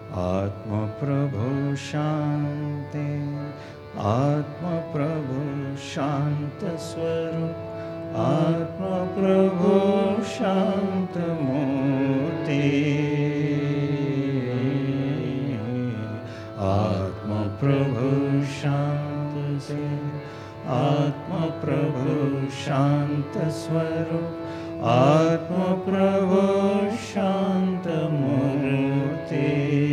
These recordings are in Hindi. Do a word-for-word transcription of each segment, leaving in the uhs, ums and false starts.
आत्मा प्रभु शांति, आत्मा प्रभु शांत स्वरूप, आत्मा प्रभु शांत मूर्ति, आत्मा प्रभु शांत से, आत्मा प्रभु शांत स्वरूप, आत्मा प्रभु शांत मूर्ति,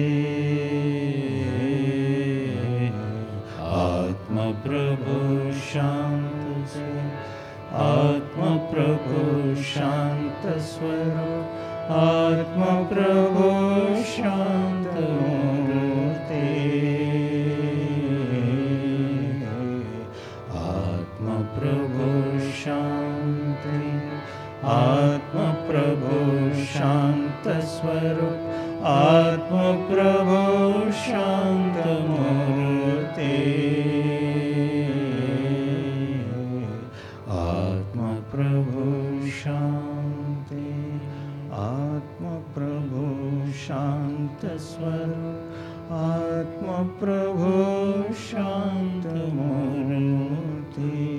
आत्मा प्रभु शांत से, आत्मा प्रभु शांत स्वरूप, आत्मा प्रभु शांत मूर्ति, आत्मा प्रभु शांति, आत्मा प्रभु शांत स्वरूप, आत्मा प्रभु शांत मूर्ति, आत्मा प्रभु शांति, आत्मा प्रभु शांत स्वरूप, आत्मा प्रभु शांत मूर्ति,